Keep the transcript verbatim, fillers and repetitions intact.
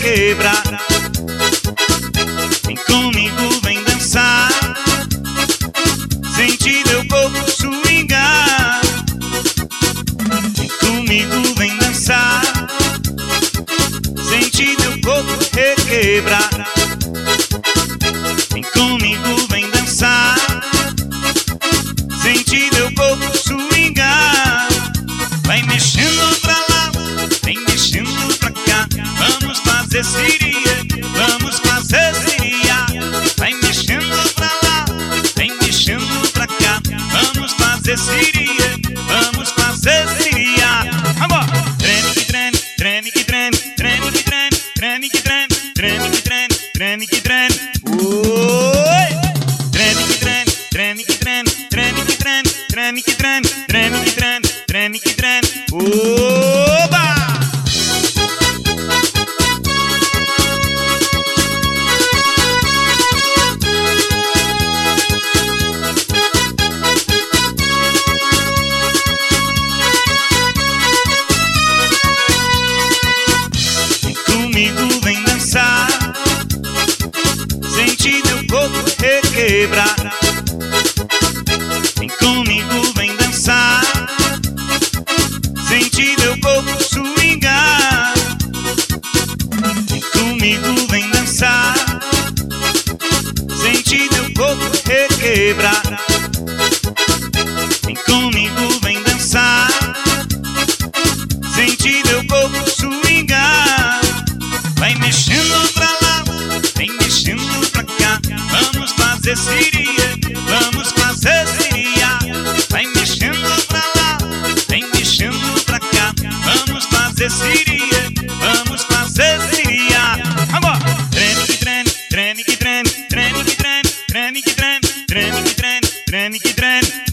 requebrar. Vem comigo, vem dançar, sente teu corpo swingar. Vem comigo, vem dançar, sente teu corpo requebrar. Vem comigo, vem dançar, sente teu corpo swingar. Vai mexendo pra lá, vem mexendo pra cá. Vamos fazer siria, vamos fazer siria. Vai mexendo pra lá, vem mexendo pra cá. Vamos fazer siria, vamos fazer siria. Agora! Treme que treme, treme que treme, treme que treme, treme que treme, treme que treme, treme que treme. Oi! Treme que treme, treme que treme, treme que treme, treme que treme, treme que treme, treme que treme. Oba! Vem comigo, vem dançar, sente teu corpo requebrar. Vem comigo, vem dançar, sente teu corpo swingar. Vem comigo, vem dançar, sente teu corpo requebrar. Vem comigo, vem dançar, sente teu corpo swingar. Vai mexendo pra lá, vem mexendo pra cá. Vamos fazer siria, vamos fazer siria. Vai mexendo pra lá, vem mexendo pra cá. Vamos fazer siria, vamos fazer siria. Agora! Treme que treme, treme que treme, treme que treme, treme que treme, treme que treme, treme que treme.